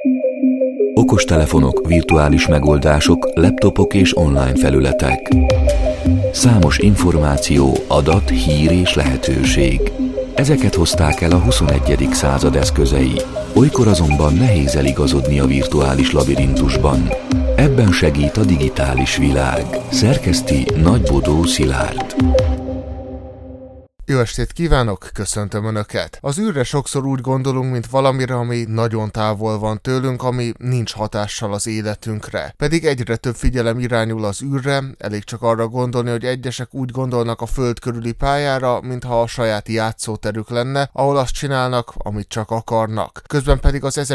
Okostelefonok, virtuális megoldások, laptopok és online felületek. Számos információ, adat, hír és lehetőség. Ezeket hozták el a 21. század eszközei. Olykor azonban nehéz eligazodni a virtuális labirintusban. Ebben segít a digitális világ. Szerkeszti Nagybodó Szilárd. Jó estét kívánok, köszöntöm Önöket! Az űrre sokszor úgy gondolunk, mint valamire, ami nagyon távol van tőlünk, ami nincs hatással az életünkre. Pedig egyre több figyelem irányul az űrre, elég csak arra gondolni, hogy egyesek úgy gondolnak a Föld körüli pályára, mintha a saját játszóterük lenne, ahol azt csinálnak, amit csak akarnak. Közben pedig az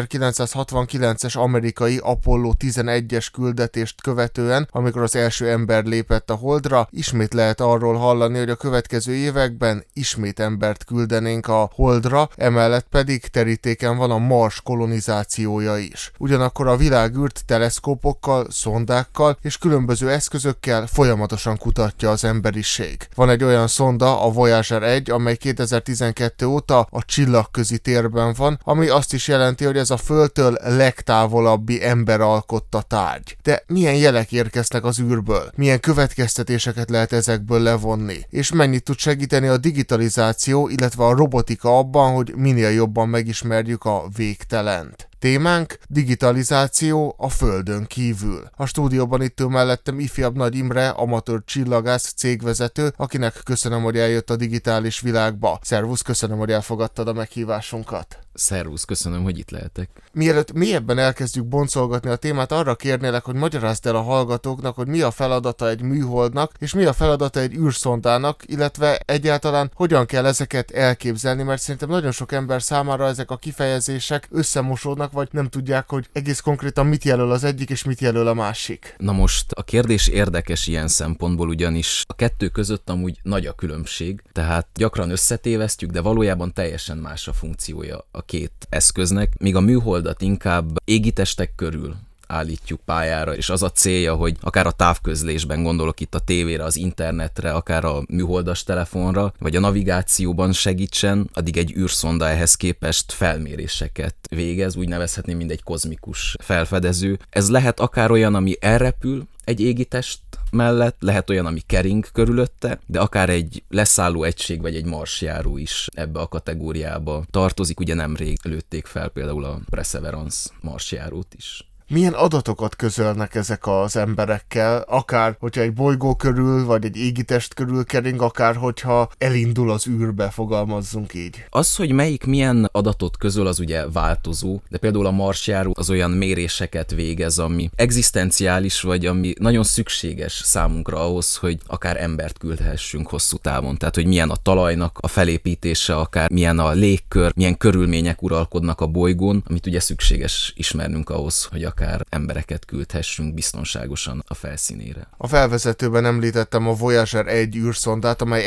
1969-es amerikai Apollo 11-es küldetést követően, amikor az első ember lépett a Holdra, ismét lehet arról hallani, hogy a következő években ismét embert küldenénk a Holdra, emellett pedig terítéken van a Mars kolonizációja is. Ugyanakkor a világűrt teleszkópokkal, szondákkal és különböző eszközökkel folyamatosan kutatja az emberiség. Van egy olyan szonda, a Voyager 1, amely 2012 óta a csillagközi térben van, ami azt is jelenti, hogy ez a Földtől legtávolabbi ember alkotta tárgy. De milyen jelek érkeznek az űrből? Milyen következtetéseket lehet ezekből levonni? És mennyit tud segíteni a digitalizáció, illetve a robotika abban, hogy minél jobban megismerjük a végtelent? Témánk: digitalizáció a Földön kívül. A stúdióban itt ül mellettem ifjabb Nagy Imre, amatőr csillagász, cégvezető, akinek köszönöm, hogy eljött a digitális világba. Szervusz, köszönöm, hogy elfogadtad a meghívásunkat. Szervusz, köszönöm, hogy itt lehetek. Mielőtt mélyebben elkezdjük boncolgatni a témát, arra kérnélek, hogy magyarázd el a hallgatóknak, hogy mi a feladata egy műholdnak, és mi a feladata egy űrszondának, illetve egyáltalán hogyan kell ezeket elképzelni, mert szerintem nagyon sok ember számára ezek a kifejezések összemosódnak, vagy nem tudják, hogy egész konkrétan mit jelöl az egyik, és mit jelöl a másik. Na most a kérdés érdekes ilyen szempontból, ugyanis a kettő között amúgy nagy a különbség, tehát gyakran összetévesztjük, de valójában teljesen más a funkciója a két eszköznek, míg a műholdat inkább égitestek körül állítjuk pályára, és az a célja, hogy akár a távközlésben, gondolok itt a tévére, az internetre, akár a műholdas telefonra, vagy a navigációban segítsen, addig egy űrszonda ehhez képest felméréseket végez, úgy nevezhetném, mint egy kozmikus felfedező. Ez lehet akár olyan, ami elrepül egy égitest mellett, lehet olyan, ami kering körülötte, de akár egy leszálló egység vagy egy marsjáró is ebbe a kategóriába tartozik. Ugye nemrég lőtték fel például a Perseverance marsjárót is. Milyen adatokat közölnek ezek az emberekkel, akár hogyha egy bolygó körül, vagy egy égitest körül kering, akár hogyha elindul az űrbe, fogalmazzunk így. Az, hogy melyik milyen adatot közöl, az ugye változó, de például a marsjáró az olyan méréseket végez, ami egzisztenciális, vagy ami nagyon szükséges számunkra ahhoz, hogy akár embert küldhessünk hosszú távon. Tehát, hogy milyen a talajnak a felépítése, akár milyen a légkör, milyen körülmények uralkodnak a bolygón, amit ugye szükséges ismernünk ahhoz, hogy akár embereket küldhessünk biztonságosan a felszínére. A felvezetőben említettem a Voyager 1 űrszondát, amely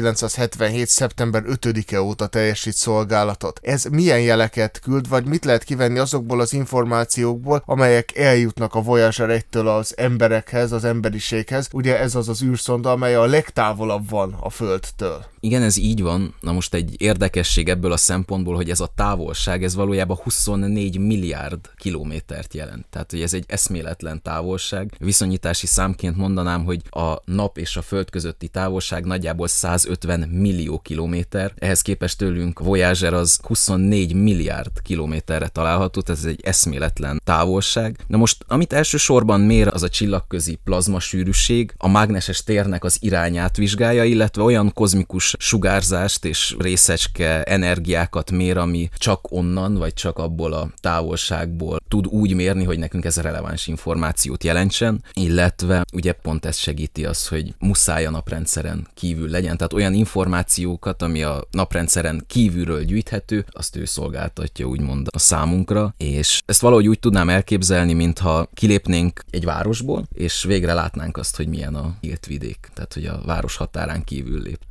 1977. szeptember 5-e óta teljesít szolgálatot. Ez milyen jeleket küld, vagy mit lehet kivenni azokból az információkból, amelyek eljutnak a Voyager 1-től az emberekhez, az emberiséghez? Ugye ez az az űrszonda, amely a legtávolabb van a Földtől. Igen, ez így van. Na most egy érdekesség ebből a szempontból, hogy ez a távolság, ez valójában 24 milliárd kilométert jelent. Tehát, hogy ez egy eszméletlen távolság. Viszonyítási számként mondanám, hogy a nap és a Föld közötti távolság nagyjából 150 millió kilométer. Ehhez képest tőlünk Voyager az 24 milliárd kilométerre található, tehát ez egy eszméletlen távolság. Na most, amit elsősorban mér, az a csillagközi plazmasűrűség, a mágneses térnek az irányát vizsgálja, illetve olyan kozmikus sugárzást és részecske energiákat mér, ami csak onnan, vagy csak abból a távolságból tud úgy mérni, hogy nekünk ez releváns információt jelentsen, illetve ugye pont ez segíti az, hogy muszáj a naprendszeren kívül legyen, tehát olyan információkat, ami a naprendszeren kívülről gyűjthető, azt ő szolgáltatja úgymond a számunkra, és ezt valahogy úgy tudnám elképzelni, mintha kilépnénk egy városból, és végre látnánk azt, hogy milyen a nyílt vidék, tehát hogy a város határán kívül léptünk.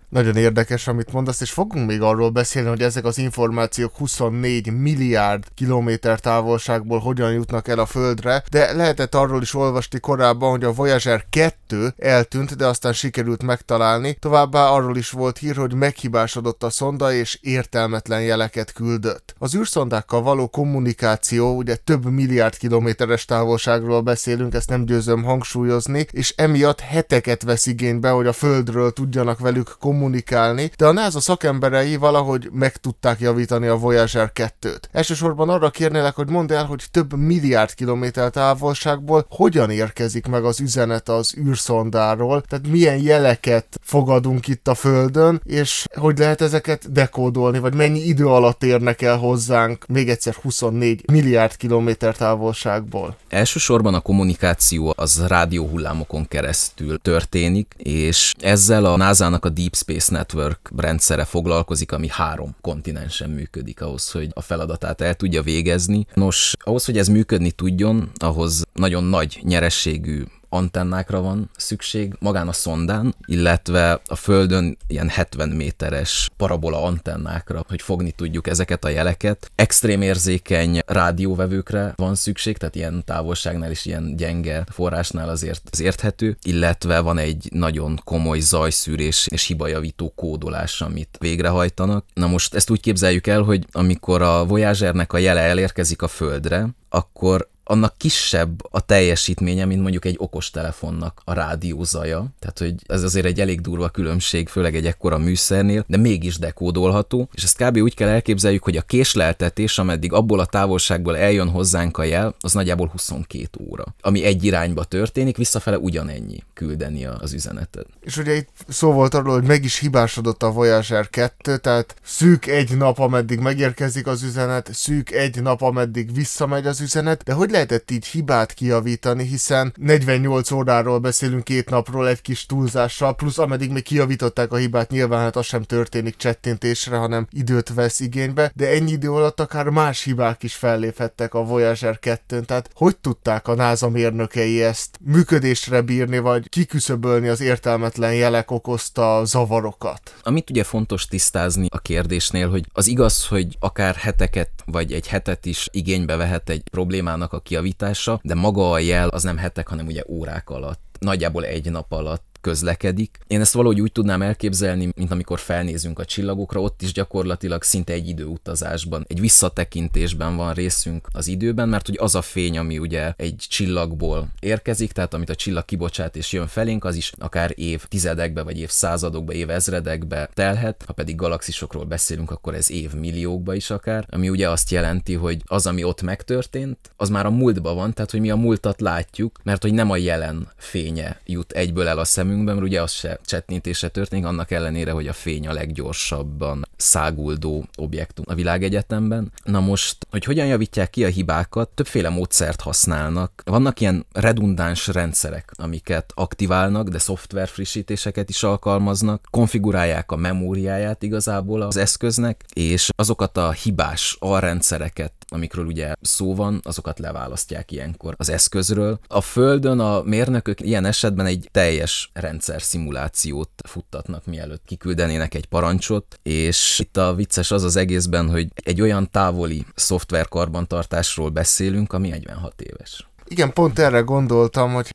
Nagyon érdekes, amit mondasz, és fogunk még arról beszélni, hogy ezek az információk 24 milliárd kilométer távolságból hogyan jutnak el a Földre, de lehetett arról is olvasni korábban, hogy a Voyager 2 eltűnt, de aztán sikerült megtalálni. Továbbá arról is volt hír, hogy meghibásodott a szonda, és értelmetlen jeleket küldött. Az űrszondákkal való kommunikáció, ugye több milliárd kilométeres távolságról beszélünk, ezt nem győzöm hangsúlyozni, és emiatt heteket vesz igénybe, hogy a Földről tudjanak velük kommunikálni, de a NASA szakemberei valahogy meg tudták javítani a Voyager 2-t. Elsősorban arra kérnélek, hogy mondd el, hogy több milliárd kilométer távolságból hogyan érkezik meg az üzenet az űrszondáról, tehát milyen jeleket fogadunk itt a Földön, és hogy lehet ezeket dekódolni, vagy mennyi idő alatt érnek el hozzánk, még egyszer 24 milliárd kilométer távolságból. Elsősorban a kommunikáció az rádióhullámokon keresztül történik, és ezzel a NASA-nak a Deep Space Network rendszere foglalkozik, ami 3 kontinensen működik ahhoz, hogy a feladatát el tudja végezni. Nos, ahhoz, hogy ez működni tudjon, ahhoz nagyon nagy nyerességű antennákra van szükség magán a szondán, illetve a Földön ilyen 70 méteres parabola antennákra, hogy fogni tudjuk ezeket a jeleket. Extrém érzékeny rádióvevőkre van szükség, tehát ilyen távolságnál és ilyen gyenge forrásnál azért az érthető, illetve van egy nagyon komoly zajszűrés és hibajavító kódolás, amit végrehajtanak. Na most ezt úgy képzeljük el, hogy amikor a Voyagernek a jele elérkezik a Földre, akkor annak kisebb a teljesítménye, mint mondjuk egy okostelefonnak a rádiózaja. Tehát, hogy ez azért egy elég durva különbség, főleg egy ekkora műszernél, de mégis dekódolható. És ezt kb. Úgy kell elképzeljük, hogy a késleltetés, ameddig abból a távolságból eljön hozzánk a jel, az nagyjából 22 óra. Ami egy irányba történik, visszafele ugyanennyi küldeni az üzenetet. És ugye itt szó volt arról, hogy meg is hibásodott a Voyager 2, tehát szűk egy nap, ameddig megérkezik az üzenet, szűk egy nap, ameddig visszamegy az üzenet, de hogy lehetett így hibát kijavítani, hiszen 48 óráról beszélünk, 2 napról egy kis túlzással, plusz ameddig még kijavították a hibát, nyilván hát az sem történik csettintésre, hanem időt vesz igénybe, de ennyi idő alatt akár más hibák is felléphettek a Voyager 2-n, tehát hogy tudták a NASA mérnökei ezt működésre bírni, vagy kiküszöbölni az értelmetlen jelek okozta zavarokat? Amit ugye fontos tisztázni a kérdésnél, hogy az igaz, hogy akár heteket vagy egy hetet is igénybe vehet egy problémának a kijavítása, de maga a jel az nem hetek, hanem ugye órák alatt, nagyjából egy nap alatt közlekedik. Én ezt valahogy úgy tudnám elképzelni, mint amikor felnézünk a csillagokra, ott is gyakorlatilag szinte egy időutazásban, egy visszatekintésben van részünk az időben, mert hogy az a fény, ami ugye egy csillagból érkezik, tehát amit a csillag kibocsát és jön felénk, az is akár évtizedekbe, vagy évszázadokba, évezredekbe telhet, ha pedig galaxisokról beszélünk, akkor ez évmilliókba is akár, ami ugye azt jelenti, hogy az, ami ott megtörtént, az már a múltban van, tehát hogy mi a múltat látjuk, mert hogy nem a jelen fénye jut egyből el a szemünkben, mert ugye az se csettintésre történik, annak ellenére, hogy a fény a leggyorsabban száguldó objektum a világegyetemben. Na most, hogy hogyan javítják ki a hibákat, többféle módszert használnak. Vannak ilyen redundáns rendszerek, amiket aktiválnak, de szoftver frissítéseket is alkalmaznak, konfigurálják a memóriáját igazából az eszköznek, és azokat a hibás alrendszereket, amikről ugye szó van, azokat leválasztják ilyenkor az eszközről. A Földön a mérnökök ilyen esetben egy teljes rendszer szimulációt futtatnak, mielőtt kiküldenének egy parancsot, és itt a vicces az egészben, hogy egy olyan távoli szoftverkarbantartásról beszélünk, ami 46 éves. Igen, pont erre gondoltam, hogy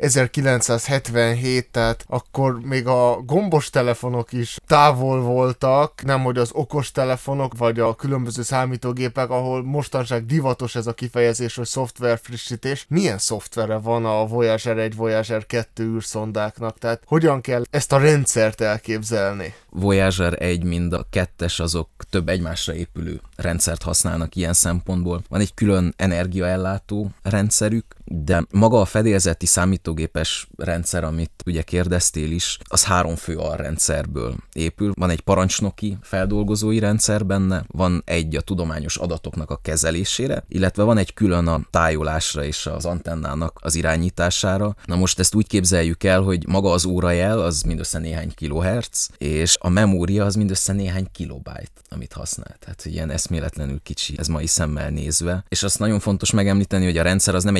1977, tehát akkor még a gombos telefonok is távol voltak, nemhogy az okos telefonok, vagy a különböző számítógépek, ahol mostanság divatos ez a kifejezés, hogy szoftverfrissítés. Milyen szoftvere van a Voyager 1, Voyager 2 űrszondáknak? Tehát hogyan kell ezt a rendszert elképzelni? Voyager 1, mind a 2-es, azok több egymásra épülő rendszert használnak ilyen szempontból. Van egy külön energiaellátó rendszerük, de maga a fedélzeti számítógépes rendszer, amit ugye kérdeztél is, az 3 fő alrendszerből épül. Van egy parancsnoki feldolgozói rendszer benne, van egy a tudományos adatoknak a kezelésére, illetve van egy külön a tájolásra és az antennának az irányítására. Na most ezt úgy képzeljük el, hogy maga az órajel az mindössze néhány kilohertz, és a memória az mindössze néhány kilobájt, amit használ. Tehát ilyen eszméletlenül kicsi ez mai szemmel nézve. És azt nagyon fontos megemlíteni, hogy a rendszer az nem egy modern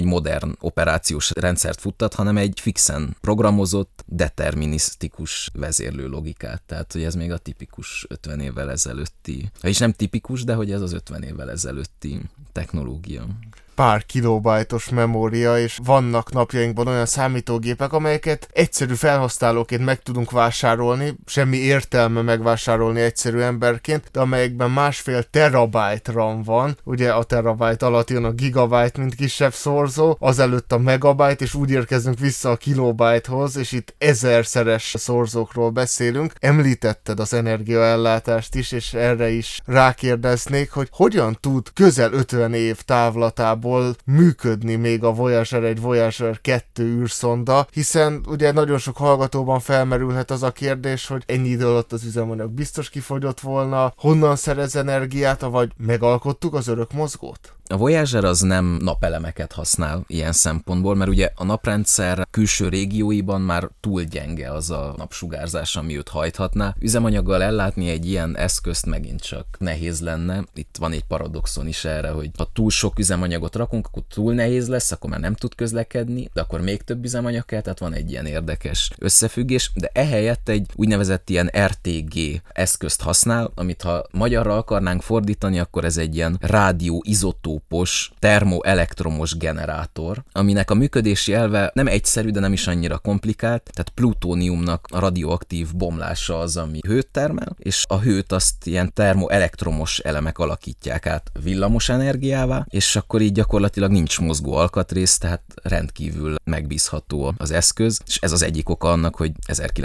modern operációs rendszert futtat, hanem egy fixen programozott, determinisztikus vezérlő logikát. Tehát, hogy ez még a tipikus 50 évvel ezelőtti, vagyis nem tipikus, de hogy ez az 50 évvel ezelőtti technológia. Pár kilobájtos memória, és vannak napjainkban olyan számítógépek, amelyeket egyszerű felhasználóként meg tudunk vásárolni, semmi értelme megvásárolni egyszerű emberként, de amelyekben 1,5 terabájt RAM van, ugye a terabájt alatt jön a gigabyte, mint kisebb szorzó, azelőtt a megabyte, és úgy érkezünk vissza a kilobájthoz, és itt 1000-szeres szorzókról beszélünk. Említetted az energiaellátást is, és erre is rákérdeznék, hogy hogyan tud közel 50 év távlatában működni még a Voyager 1, Voyager 2 űrszonda, hiszen ugye nagyon sok hallgatóban felmerülhet az a kérdés, hogy ennyi idő alatt az üzemanyag biztos kifogyott volna, honnan szerez energiát, vagy megalkottuk az örökmozgót? A Voyager az nem napelemeket használ ilyen szempontból, mert ugye a naprendszer külső régióiban már túl gyenge az a napsugárzás, ami őt hajthatná. Üzemanyaggal ellátni egy ilyen eszközt megint csak nehéz lenne. Itt van egy paradoxon is erre, hogy ha túl sok üzemanyagot rakunk, akkor túl nehéz lesz, akkor már nem tud közlekedni, de akkor még több üzemanyag kell, tehát van egy ilyen érdekes összefüggés, de ehelyett egy úgynevezett ilyen RTG eszközt használ, amit ha magyarra akarnánk fordítani, akkor ez egy ilyen rádióizotópos termoelektromos generátor, aminek a működési elve nem egyszerű, de nem is annyira komplikált, tehát plutóniumnak a radioaktív bomlása az, ami hőt termel, és a hőt azt ilyen termoelektromos elemek alakítják át villamos energiává, és akkor így gyakorlatilag nincs mozgó alkatrész, tehát rendkívül megbízható az eszköz, és ez az egyik oka annak, hogy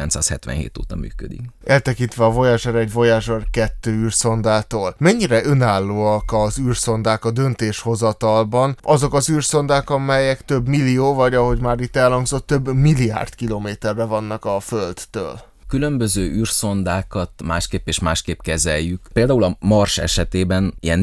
1977 óta működik. Eltekintve a Voyager 1, Voyager 2 űrszondától, mennyire önállóak az űrszondák a döntéshozatalban, azok az űrszondák, amelyek több millió, vagy ahogy már itt elhangzott, több milliárd kilométerre vannak a Földtől? Különböző űrszondákat másképp és másképp kezeljük. Például a Mars esetében ilyen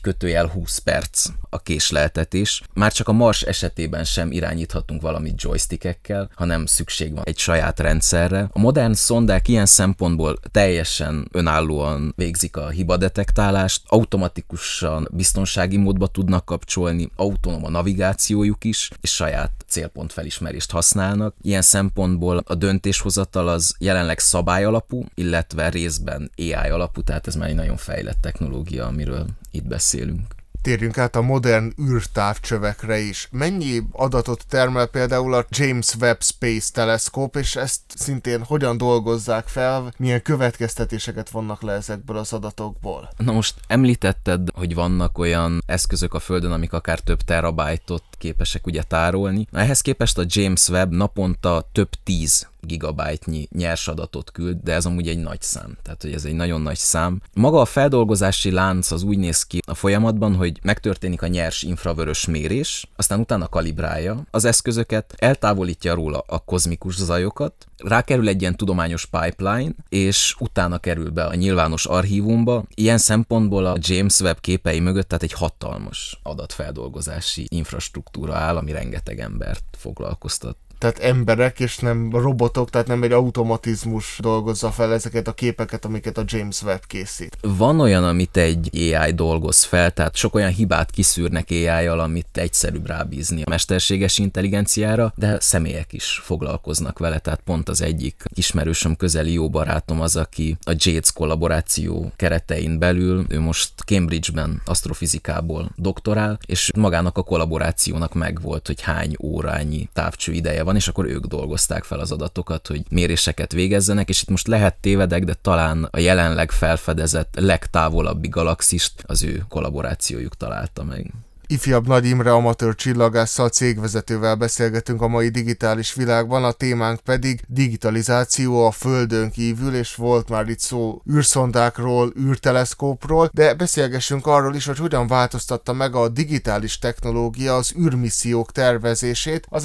4-20 perc a késleltetés. Már csak a Mars esetében sem irányíthatunk valamit joystickekkel, hanem szükség van egy saját rendszerre. A modern szondák ilyen szempontból teljesen önállóan végzik a hibadetektálást, automatikusan biztonsági módba tudnak kapcsolni, autonóm a navigációjuk is, és saját célpontfelismerést használnak. Ilyen szempontból a döntéshozatal az jelenleg szabályalapú, illetve részben AI alapú, tehát ez már egy nagyon fejlett technológia, amiről itt beszélünk. Térjünk át a modern űrtávcsövekre is. Mennyi adatot termel például a James Webb Space Telescope, és ezt szintén hogyan dolgozzák fel, milyen következtetéseket vonnak le ezekből az adatokból? Na most említetted, hogy vannak olyan eszközök a Földön, amik akár több terabájtot képesek ugye tárolni. Na, ehhez képest a James Webb naponta több 10 gigabájtnyi nyers adatot küld, de ez amúgy egy nagy szám, tehát hogy ez egy nagyon nagy szám. Maga a feldolgozási lánc az úgy néz ki a folyamatban, hogy megtörténik a nyers infravörös mérés, aztán utána kalibrálja az eszközöket, eltávolítja róla a kozmikus zajokat, rákerül egy ilyen tudományos pipeline, és utána kerül be a nyilvános archívumba. Ilyen szempontból a James Webb képei mögött tehát egy hatalmas adatfeldolgozási infrastruktúra áll, ami rengeteg embert foglalkoztat. Tehát emberek, és nem robotok, tehát nem egy automatizmus dolgozza fel ezeket a képeket, amiket a James Webb készít. Van olyan, amit egy AI dolgoz fel, tehát sok olyan hibát kiszűrnek AI-jal, amit egyszerűbb rábízni a mesterséges intelligenciára, de személyek is foglalkoznak vele, tehát pont az egyik ismerősöm, közeli jó barátom az, aki a JADES kollaboráció keretein belül, ő most Cambridge-ben asztrofizikából doktorál, és magának a kollaborációnak megvolt, hogy hány órányi távcső ideje van, és akkor ők dolgozták fel az adatokat, hogy méréseket végezzenek, és itt most lehet tévedek, de talán a jelenleg felfedezett legtávolabbi galaxist az ő kollaborációjuk találta meg. Ifjabb Nagy Imre amatőr csillagásszal, cégvezetővel beszélgetünk a mai digitális világban, a témánk pedig digitalizáció a Földön kívül, és volt már itt szó űrszondákról, űrteleszkópról, de beszélgessünk arról is, hogy hogyan változtatta meg a digitális technológia az űrmissziók tervezését az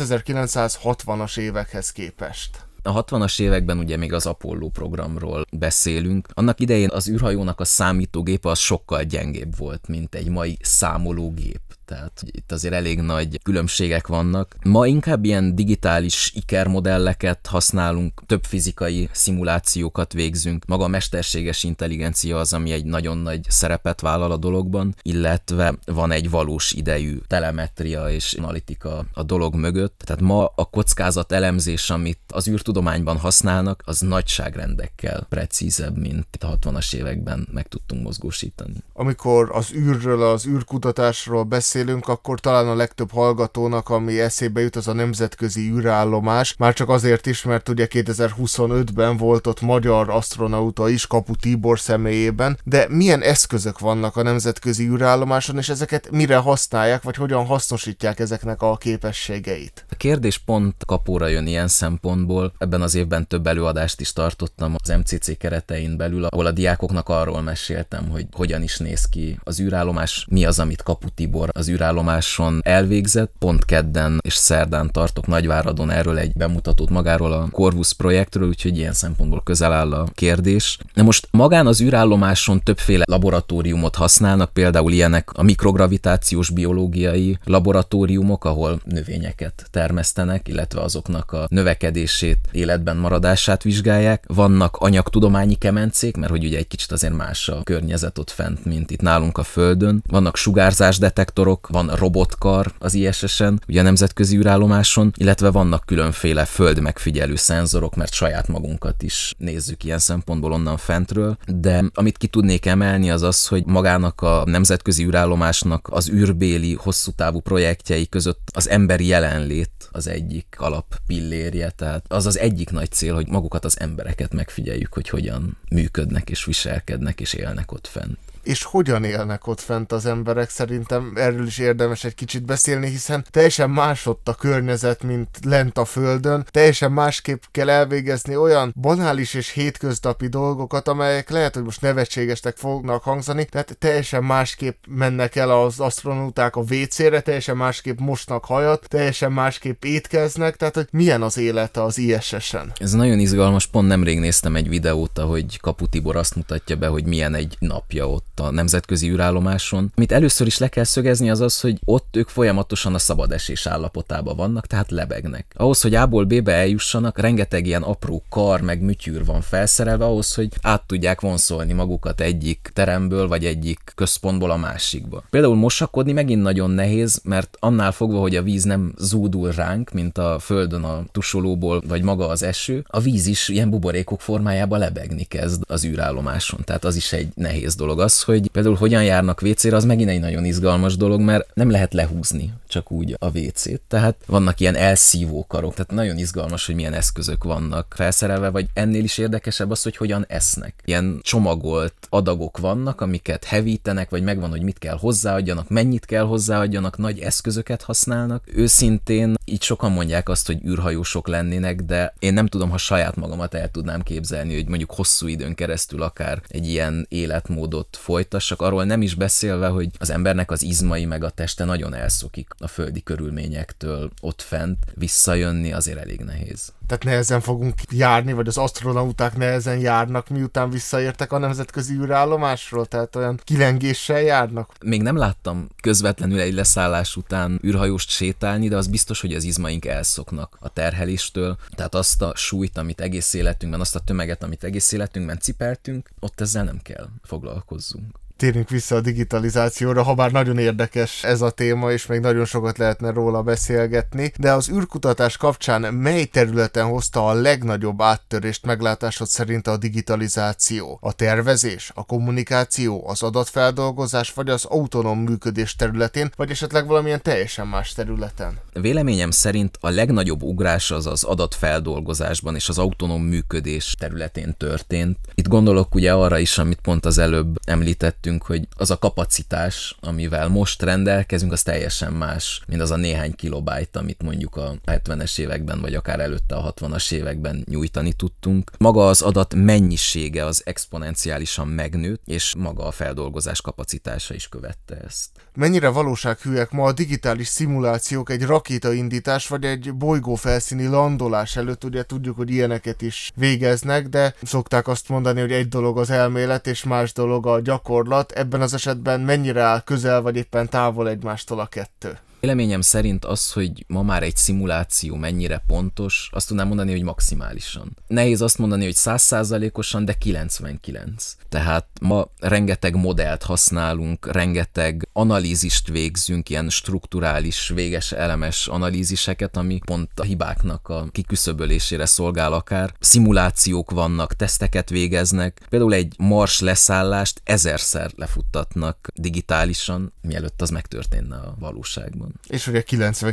1960-as évekhez képest. A 60-as években ugye még az Apollo programról beszélünk. Annak idején az űrhajónak a számítógépe az sokkal gyengébb volt, mint egy mai számológép. Tehát itt azért elég nagy különbségek vannak. Ma inkább ilyen digitális ikermodelleket használunk, több fizikai szimulációkat végzünk. Maga a mesterséges intelligencia az, ami egy nagyon nagy szerepet vállal a dologban, illetve van egy valós idejű telemetria és analitika a dolog mögött. Tehát ma a kockázat elemzés, amit az űrtudományban használnak, az nagyságrendekkel precízebb, mint a 60-as években meg tudtunk mozgósítani. Amikor az űrről, az űrkutatásról beszélünk, akkor talán a legtöbb hallgatónak, ami eszébe jut, az a nemzetközi űrállomás. Már csak azért is, mert ugye 2025-ben volt ott magyar asztronauta is, Kapu Tibor személyében, de milyen eszközök vannak a nemzetközi űrállomáson, és ezeket mire használják, vagy hogyan hasznosítják ezeknek a képességeit? A kérdés pont Kapóra jön ilyen szempontból. Ebben az évben több előadást is tartottam az MCC keretein belül, ahol a diákoknak arról meséltem, hogy hogyan is néz ki az űrállomás, mi az, amit Kapu Tibor az űrállomáson elvégzett. Pont kedden és szerdán tartok Nagyváradon erről egy bemutatót magáról a Corvus projektről, úgyhogy ilyen szempontból közel áll a kérdés. Na most magán az űrállomáson többféle laboratóriumot használnak, például ilyenek a mikrogravitációs biológiai laboratóriumok, ahol növényeket termesztenek, illetve azoknak a növekedését, életben maradását vizsgálják. Vannak anyagtudományi kemencék, mert hogy ugye egy kicsit azért más a környezet ott fent, mint itt nálunk a Földön. Vannak sugárzásdetektorok, van robotkar az ISS-en, ugye a nemzetközi űrállomáson, illetve vannak különféle földmegfigyelő szenzorok, mert saját magunkat is nézzük ilyen szempontból onnan fentről. De amit ki tudnék emelni az az, hogy magának a nemzetközi űrállomásnak az űrbéli hosszú távú projektjei között az emberi jelenlét az egyik alappillérje, tehát az az egyik nagy cél, hogy magukat az embereket megfigyeljük, hogy hogyan működnek és viselkednek és élnek ott fent. És hogyan élnek ott fent az emberek? Szerintem erről is érdemes egy kicsit beszélni, hiszen teljesen más ott a környezet, mint lent a Földön. Teljesen másképp kell elvégezni olyan banális és hétköznapi dolgokat, amelyek lehet, hogy most nevetségesnek fognak hangzani, tehát teljesen másképp mennek el az asztronauták a WC-re, teljesen másképp mosnak hajat, teljesen másképp étkeznek, tehát hogy milyen az élete az ISS-en. Ez nagyon izgalmas, pont nemrég néztem egy videót, ahogy Kapu Tibor azt mutatja be, hogy milyen egy napja ott a nemzetközi űrállomáson. Amit először is le kell szögezni az az, hogy ott ők folyamatosan a szabad esés állapotában vannak, tehát lebegnek. Ahhoz, hogy A-ból B-be eljussanak, rengeteg ilyen apró kar meg műtyűr van felszerelve ahhoz, hogy át tudják vonszolni magukat egyik teremből vagy egyik központból a másikba. Például mosakodni megint nagyon nehéz, mert annál fogva, hogy a víz nem zúdul ránk, mint a Földön a tusolóból vagy maga az eső, a víz is ilyen buborékok formájában lebegni kezd az űrállomáson. Tehát az is egy nehéz dolog. Az, hogy például hogyan járnak WC-re, az megint egy nagyon izgalmas dolog, mert nem lehet lehúzni csak úgy a WC-t. Tehát vannak ilyen elszívó karok, tehát nagyon izgalmas, hogy milyen eszközök vannak felszerelve, vagy ennél is érdekesebb az, hogy hogyan esznek. Ilyen csomagolt adagok vannak, amiket hevítenek, vagy megvan, hogy mit kell hozzáadjanak, mennyit kell hozzáadjanak, nagy eszközöket használnak. Őszintén így sokan mondják azt, hogy űrhajósok lennének, de én nem tudom, ha saját magamat el tudnám képzelni, hogy mondjuk hosszú időn keresztül akár egy ilyen életmódot folytassak, arról nem is beszélve, hogy az embernek az izmai meg a teste nagyon elszokik a földi körülményektől ott fent, visszajönni azért elég nehéz. Tehát nehezen fogunk járni, vagy az asztronauták nehezen járnak, miután visszaértek a nemzetközi űrállomásról, tehát olyan kilengéssel járnak. Még nem láttam közvetlenül egy leszállás után űrhajóst sétálni, de az biztos, hogy az izmaink elszoknak a terheléstől, tehát azt a súlyt, amit egész életünkben, azt a tömeget, amit egész életünkben cipeltünk, ott ezzel nem kell foglalkozzunk. Térjünk vissza a digitalizációra, habár nagyon érdekes ez a téma, és még nagyon sokat lehetne róla beszélgetni, de az űrkutatás kapcsán mely területen hozta a legnagyobb áttörést meglátásod szerint a digitalizáció? A tervezés, a kommunikáció, az adatfeldolgozás, vagy az autonóm működés területén, vagy esetleg valamilyen teljesen más területen? Véleményem szerint a legnagyobb ugrás az az adatfeldolgozásban és az autonóm működés területén történt. Itt gondolok ugye arra is, amit pont az előbb említett, hogy az a kapacitás, amivel most rendelkezünk, az teljesen más, mint az a néhány kilobájt, amit mondjuk a 70-es években, vagy akár előtte a 60-as években nyújtani tudtunk. Maga az adat mennyisége az exponenciálisan megnőtt, és maga a feldolgozás kapacitása is követte ezt. Mennyire valósághűek ma a digitális szimulációk egy rakétaindítás, vagy egy bolygófelszíni landolás előtt? Ugye tudjuk, hogy ilyeneket is végeznek, de szokták azt mondani, hogy egy dolog az elmélet, és más dolog a gyakorlat. gyakorlat, ebben az esetben mennyire áll közel vagy éppen távol egymástól a kettő? Véleményem szerint az, hogy ma már egy szimuláció mennyire pontos, azt tudnám mondani, hogy maximálisan. Nehéz azt mondani, hogy 100%-osan, de 99. Tehát ma rengeteg modellt használunk, rengeteg analízist végzünk, ilyen strukturális, véges elemes analíziseket, ami pont a hibáknak a kiküszöbölésére szolgál akár. Szimulációk vannak, teszteket végeznek, például egy Mars leszállást 1000-szer lefuttatnak digitálisan, mielőtt az megtörténne a valóságban. És ugye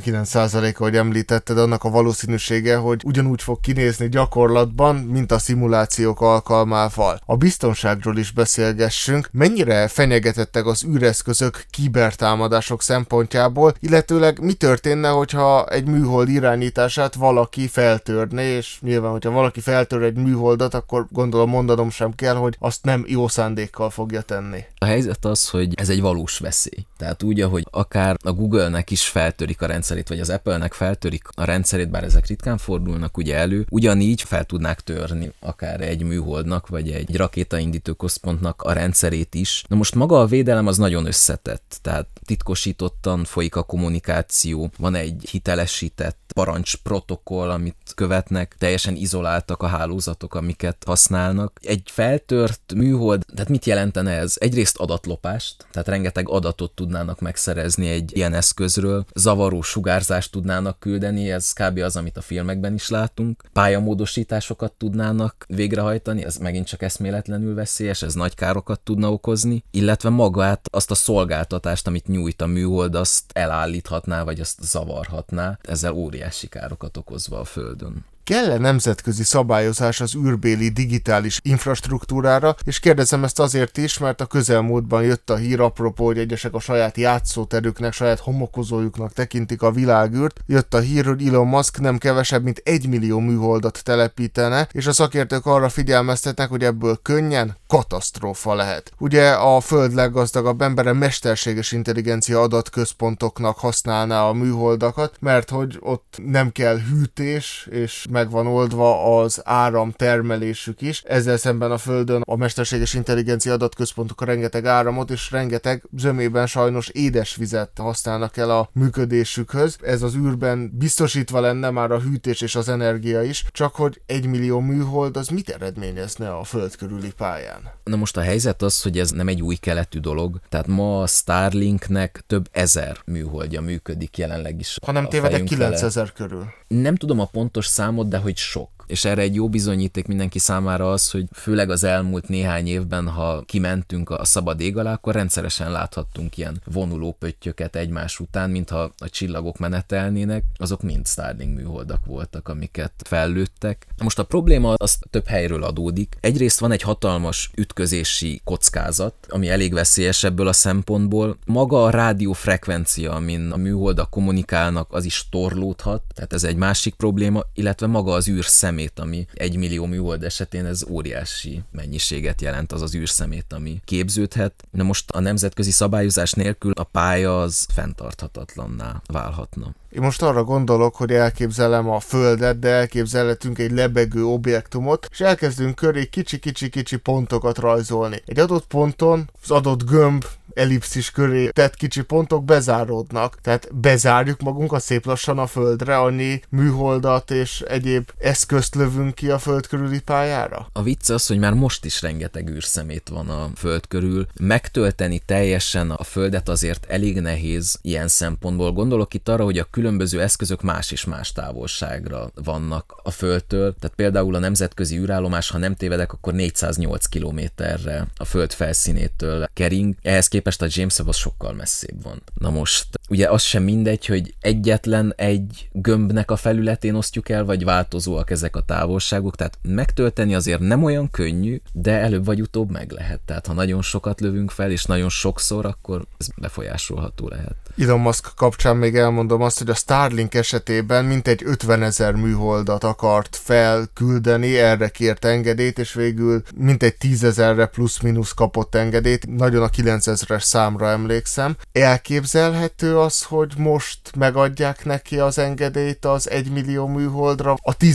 99%, ahogy említetted, annak a valószínűsége, hogy ugyanúgy fog kinézni gyakorlatban, mint a szimulációk alkalmával. A biztonságról is beszélgessünk. Mennyire fenyegetettek az űreszközök kibertámadások szempontjából, illetőleg mi történne, hogyha egy műhold irányítását valaki feltörné, és nyilván, hogyha valaki feltör egy műholdat, akkor gondolom mondanom sem kell, hogy azt nem jó szándékkal fogja tenni. A helyzet az, hogy ez egy valós veszély. Tehát úgy, ahogy akár a Google-nek is feltörik a rendszerét, vagy az Apple-nek feltörik a rendszerét, bár ezek ritkán fordulnak ugye elő, ugyanígy fel tudnák törni akár egy műholdnak, vagy egy rakétaindító központnak a rendszerét is. Na most maga a védelem az nagyon összetett, tehát titkosítottan folyik a kommunikáció, van egy hitelesített parancsprotokoll, amit követnek, teljesen izoláltak a hálózatok, amiket használnak. Egy feltört műhold, tehát mit jelentene ez? Egyrészt adatlopást, tehát rengeteg adatot tudnának megszerezni egy ilyen eszközről, zavaró sugárzást tudnának küldeni, ez kb. Az, amit a filmekben is látunk, pályamódosításokat tudnának végrehajtani, ez megint csak eszméletlenül veszélyes, ez nagy károkat tudna okozni, illetve magát, azt a szolgáltatást, amit nyújt a műhold, azt elállíthatná, vagy azt zavarhatná, ezzel óriási károkat okozva a Földön. Kell-e nemzetközi szabályozás az űrbéli digitális infrastruktúrára, és kérdezem ezt azért is, mert a közelmúltban jött a hír, apropó, hogy egyesek a saját játszóterüknek, saját homokozójuknak tekintik a világűrt, jött a hír, hogy Elon Musk nem kevesebb, mint 1 millió műholdat telepítene, és a szakértők arra figyelmeztetnek, hogy ebből könnyen katasztrófa lehet. Ugye a Föld leggazdagabb embere mesterséges intelligencia adatközpontoknak használná a műholdakat, mert hogy ott nem kell hűtés, és meg van oldva az áramtermelésük is. Ezzel szemben a Földön a mesterséges intelligencia adatközpontok rengeteg áramot és rengeteg zömében sajnos édesvizet használnak el a működésükhöz. Ez az űrben biztosítva lenne már a hűtés és az energia is, csak hogy 1 millió műhold az mit eredményezne a Föld körüli pályán? Na most a helyzet az, hogy ez nem egy új keletű dolog, tehát ma a Starlinknek több ezer műholdja működik jelenleg is. Ha nem tévedek, 9000 körül. Nem tudom a pontos számot, de hogy sok. És erre egy jó bizonyíték mindenki számára az, hogy főleg az elmúlt néhány évben, ha kimentünk a szabad ég alá, akkor rendszeresen láthattunk ilyen vonuló pöttyöket egymás után, mintha a csillagok menetelnének, azok mind Starlink műholdak voltak, amiket fellőttek. Most a probléma az több helyről adódik. Egyrészt van egy hatalmas ütközési kockázat, ami elég veszélyes ebből a szempontból. Maga a rádiófrekvencia, amin a műholdak kommunikálnak, az is torlódhat, tehát ez egy másik probléma, illetve maga az űrszemét, ami 1 millió műhold esetén ez óriási mennyiséget jelent, az az űrszemét, ami képződhet. Na most a nemzetközi szabályozás nélkül a pálya az fenntarthatatlanná válhatna. Én most arra gondolok, hogy elképzelem a Földet, de elképzelhetünk egy lebegő objektumot, és elkezdünk köré kicsi pontokat rajzolni. Egy adott ponton az adott gömb ellipszis köré tett kicsi pontok bezáródnak. Tehát bezárjuk magunkat szép lassan a Földre, annyi műholdat és egyéb eszközt lövünk ki a Föld körüli pályára? A vicc az, hogy már most is rengeteg űrszemét van a Föld körül. Megtölteni teljesen a Földet azért elég nehéz ilyen szempontból. Gondolok itt arra, hogy a különböző eszközök más és más távolságra vannak a Földtől. Tehát például a nemzetközi űrállomás, ha nem tévedek, akkor 408 kilométerre a Föld felszínétől kering. Ehhez képest a James Webb az sokkal messzébb van. Na most, ugye az sem mindegy, hogy egyetlen egy gömbnek a felületén osztjuk el, vagy változóak ezek a távolságok, tehát megtölteni azért nem olyan könnyű, de előbb vagy utóbb meg lehet. Tehát ha nagyon sokat lövünk fel, és nagyon sokszor, akkor ez befolyásolható lehet. Elon Musk kapcsán még elmondom azt, hogy a Starlink esetében mintegy 50 000 műholdat akart felküldeni, erre kért engedélyt, és végül mintegy 10 000-re plusz-minusz kapott engedélyt. Nagyon a 9000-es számra emlékszem. Elképzelhető az, hogy most megadják neki az engedélyt az 1 millió műholdra, a 10 000-hez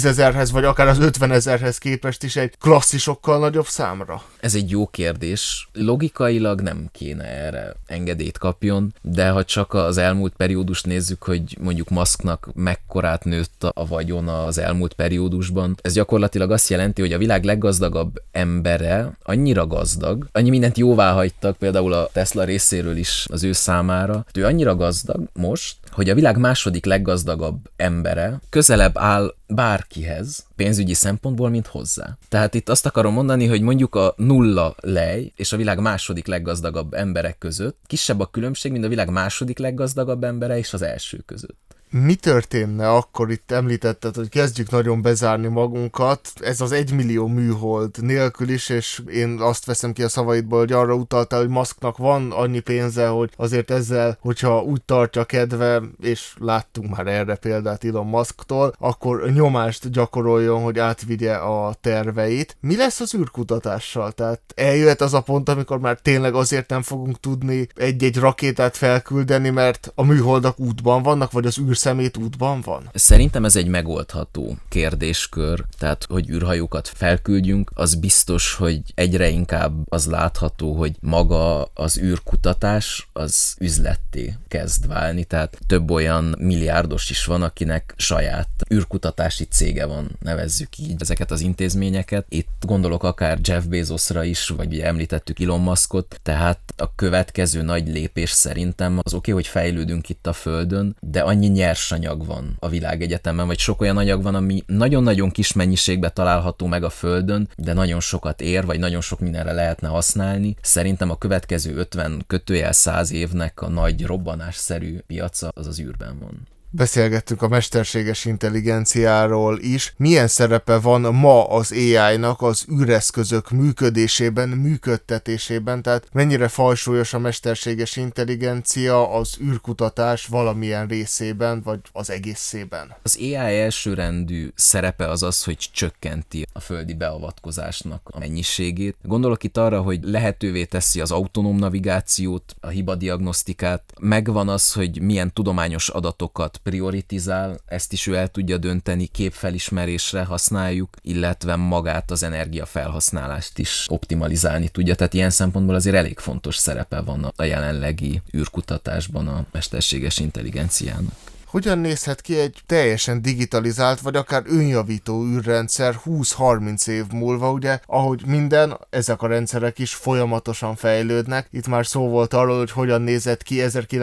1000-hez, vagy akár az 50 000-hez képest is egy klasszisokkal nagyobb számra? Ez egy jó kérdés. Logikailag nem kéne erre engedélyt kapjon, de ha csak az elmúlt periódust nézzük, hogy mondjuk Musknak mekkorát nőtt a vagyona az elmúlt periódusban, ez gyakorlatilag azt jelenti, hogy a világ leggazdagabb embere annyira gazdag, annyi mindent jóvá hagytak, például a Tesla részéről is az ő számára, ő annyira gazdag most, hogy a világ második leggazdagabb embere közelebb áll bárkihez pénzügyi szempontból, mint hozzá. Tehát itt azt akarom mondani, hogy mondjuk a nulla lej és a világ második leggazdagabb emberek között kisebb a különbség, mint a világ második leggazdagabb embere és az első között. Mi történne akkor, itt említetted, hogy kezdjük nagyon bezárni magunkat, ez az 1 millió műhold nélkül is, és én azt veszem ki a szavaidból, hogy arra utaltál, hogy Musknak van annyi pénze, hogy azért ezzel, hogyha úgy tartja kedve, és láttunk már erre példát Elon Musktól, akkor nyomást gyakoroljon, hogy átvigye a terveit. Mi lesz az űrkutatással? Tehát eljöhet az a pont, amikor már tényleg azért nem fogunk tudni egy-egy rakétát felküldeni, mert a műholdak útban vannak, vagy az űrszemét útban van? Szerintem ez egy megoldható kérdéskör, tehát hogy űrhajókat felküldjünk, az biztos, hogy egyre inkább az látható, hogy maga az űrkutatás az üzletté kezd válni, tehát több olyan milliárdos is van, akinek saját űrkutatási cége van, nevezzük így ezeket az intézményeket. Itt gondolok akár Jeff Bezosra is, vagy ugye említettük Elon Muskot, tehát a következő nagy lépés szerintem az oké, hogy fejlődünk itt a Földön, de annyi nyersanyag van a világegyetemen, vagy sok olyan anyag van, ami nagyon-nagyon kis mennyiségben található meg a Földön, de nagyon sokat ér, vagy nagyon sok mindenre lehetne használni. Szerintem a következő 50-100 évnek a nagy robbanásszerű piaca az az űrben van. Beszélgettünk a mesterséges intelligenciáról is. Milyen szerepe van ma az AI-nak az űreszközök működésében, működtetésében, tehát mennyire fajsúlyos a mesterséges intelligencia az űrkutatás valamilyen részében, vagy az egészében? Az AI elsőrendű szerepe az az, hogy csökkenti a földi beavatkozásnak a mennyiségét. Gondolok itt arra, hogy lehetővé teszi az autonóm navigációt, a hibadiagnosztikát. Megvan az, hogy milyen tudományos adatokat prioritizál, ezt is ő el tudja dönteni, képfelismerésre használjuk, illetve magát az energiafelhasználást is optimalizálni tudja. Tehát ilyen szempontból azért elég fontos szerepe van a jelenlegi űrkutatásban a mesterséges intelligenciának. Hogyan nézhet ki egy teljesen digitalizált, vagy akár önjavító űrrendszer 20-30 év múlva, ugye, ahogy minden, ezek a rendszerek is folyamatosan fejlődnek. Itt már szó volt arról, hogy hogyan nézett ki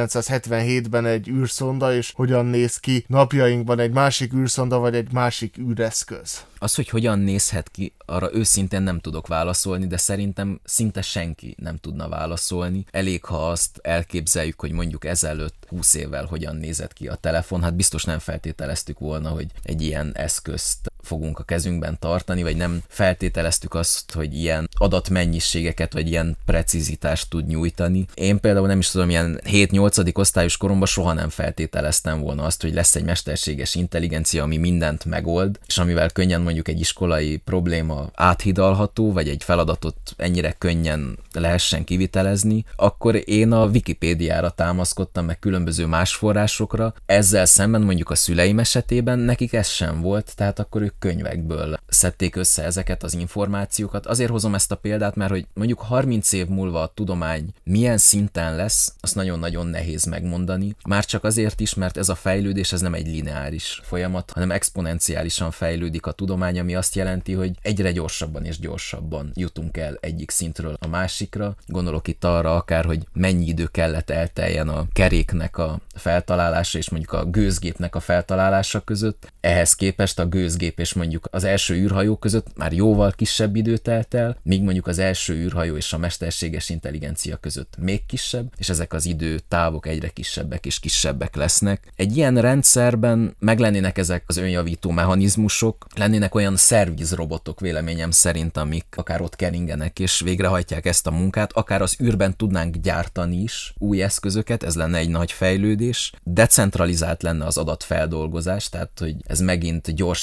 1977-ben egy űrszonda, és hogyan néz ki napjainkban egy másik űrszonda, vagy egy másik űreszköz. Az, hogy hogyan nézhet ki, arra őszintén nem tudok válaszolni, de szerintem szinte senki nem tudna válaszolni. Elég, ha azt elképzeljük, hogy mondjuk ezelőtt 20 évvel hogyan nézett ki a telefon, hát biztos nem feltételeztük volna, hogy egy ilyen eszközt fogunk a kezünkben tartani, vagy nem feltételeztük azt, hogy ilyen adatmennyiségeket, vagy ilyen precizitást tud nyújtani. Én például nem is tudom, ilyen 7-8. osztályos koromban soha nem feltételeztem volna azt, hogy lesz egy mesterséges intelligencia, ami mindent megold, és amivel könnyen mondjuk egy iskolai probléma áthidalható, vagy egy feladatot ennyire könnyen lehessen kivitelezni, akkor én a Wikipédiára támaszkodtam, meg különböző más forrásokra. Ezzel szemben mondjuk a szüleim esetében nekik ez sem volt, tehát akkor ők könyvekből szedték össze ezeket az információkat. Azért hozom ezt a példát, mert hogy mondjuk 30 év múlva a tudomány milyen szinten lesz, azt nagyon-nagyon nehéz megmondani. Már csak azért is, mert ez a fejlődés ez nem egy lineáris folyamat, hanem exponenciálisan fejlődik a tudomány, ami azt jelenti, hogy egyre gyorsabban és gyorsabban jutunk el egyik szintről a másikra. Gondolok itt arra akár, hogy mennyi idő kellett elteljen a keréknek a feltalálása és mondjuk a gőzgépnek a feltalálása között. Ehhez képest a gőzgép és mondjuk az első űrhajó között már jóval kisebb idő telt el, míg mondjuk az első űrhajó és a mesterséges intelligencia között még kisebb, és ezek az időtávok egyre kisebbek és kisebbek lesznek. Egy ilyen rendszerben meglennének ezek az önjavító mechanizmusok, lennének olyan szervizrobotok véleményem szerint, amik akár ott keringenek és végrehajtják ezt a munkát, akár az űrben tudnánk gyártani is új eszközöket, ez lenne egy nagy fejlődés, decentralizált lenne az adatfeldolgozás, tehát hogy ez megint gyorsítaná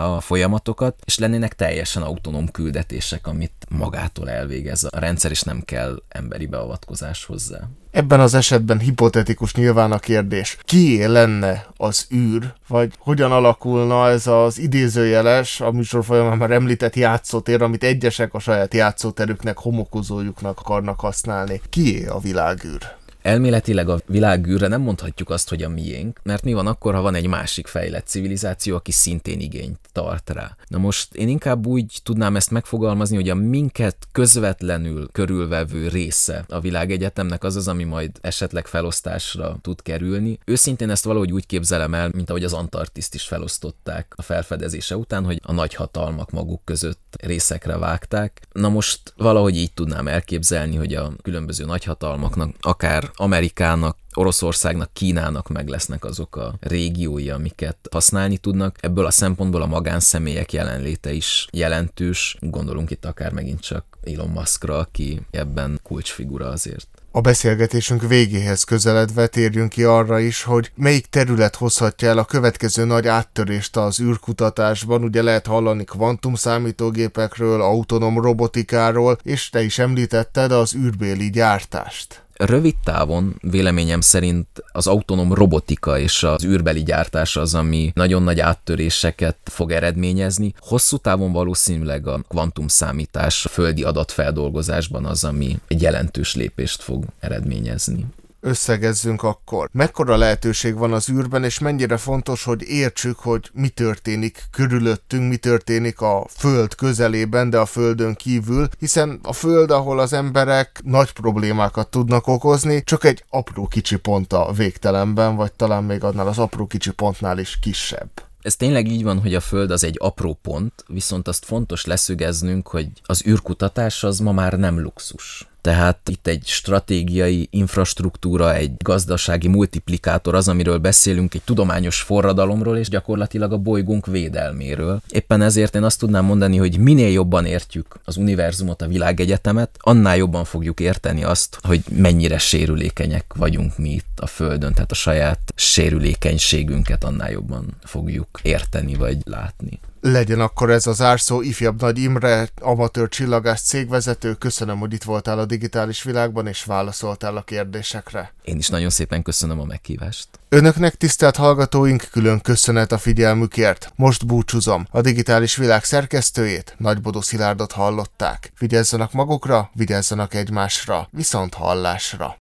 a folyamatokat, és lennének teljesen autonóm küldetések, amit magától elvégez a rendszer, és nem kell emberi beavatkozás hozzá. Ebben az esetben hipotetikus nyilván a kérdés, kié lenne az űr, vagy hogyan alakulna ez az idézőjeles, a műsor folyamán már említett játszótér, amit egyesek a saját játszóterüknek, homokozójuknak akarnak használni. Kié a világűr? Elméletileg a világűrre nem mondhatjuk azt, hogy a miénk, mert mi van akkor, ha van egy másik fejlett civilizáció, aki szintén igényt tart rá. Na most én inkább úgy tudnám ezt megfogalmazni, hogy a minket közvetlenül körülvevő része a világegyetemnek az, ami majd esetleg felosztásra tud kerülni. Őszintén ezt valahogy úgy képzelem el, mint ahogy az Antarktiszt is felosztották a felfedezése után, hogy a nagyhatalmak maguk között részekre vágták. Na most valahogy így tudnám elképzelni, hogy a különböző nagyhatalmaknak, akár Amerikának, Oroszországnak, Kínának meg lesznek azok a régiói, amiket használni tudnak. Ebből a szempontból a magánszemélyek jelenléte is jelentős. Gondolunk itt akár megint csak Elon Muskra, aki ebben kulcsfigura azért. A beszélgetésünk végéhez közeledve térjünk ki arra is, hogy melyik terület hozhatja el a következő nagy áttörést az űrkutatásban. Ugye lehet hallani kvantumszámítógépekről, autonóm robotikáról, és te is említetted az űrbéli gyártást. Rövid távon véleményem szerint az autonóm robotika és az űrbeli gyártás az, ami nagyon nagy áttöréseket fog eredményezni. Hosszú távon valószínűleg a kvantumszámítás a földi adatfeldolgozásban az, ami egy jelentős lépést fog eredményezni. Összegezzünk akkor. Mekkora lehetőség van az űrben, és mennyire fontos, hogy értsük, hogy mi történik körülöttünk, mi történik a Föld közelében, de a Földön kívül, hiszen a Föld, ahol az emberek nagy problémákat tudnak okozni, csak egy apró kicsi pont a végtelenben, vagy talán még annál az apró kicsi pontnál is kisebb. Ez tényleg így van, hogy a Föld az egy apró pont, viszont azt fontos leszögeznünk, hogy az űrkutatás az ma már nem luxus. Tehát itt egy stratégiai infrastruktúra, egy gazdasági multiplikátor az, amiről beszélünk, egy tudományos forradalomról és gyakorlatilag a bolygónk védelméről. Éppen ezért én azt tudnám mondani, hogy minél jobban értjük az univerzumot, a világegyetemet, annál jobban fogjuk érteni azt, hogy mennyire sérülékenyek vagyunk mi itt a Földön, tehát a saját sérülékenységünket annál jobban fogjuk érteni vagy látni. Legyen akkor ez az zárszó. Ifjabb Nagy Imre, amatőr csillagász cégvezető, köszönöm, hogy itt voltál a digitális világban, és válaszoltál a kérdésekre. Én is nagyon szépen köszönöm a meghívást. Önöknek, tisztelt hallgatóink, külön köszönet a figyelmükért. Most búcsúzom. A digitális világ szerkesztőjét, Nagybodó Szilárdot hallották. Vigyázzanak magukra, vigyázzanak egymásra. Viszont hallásra.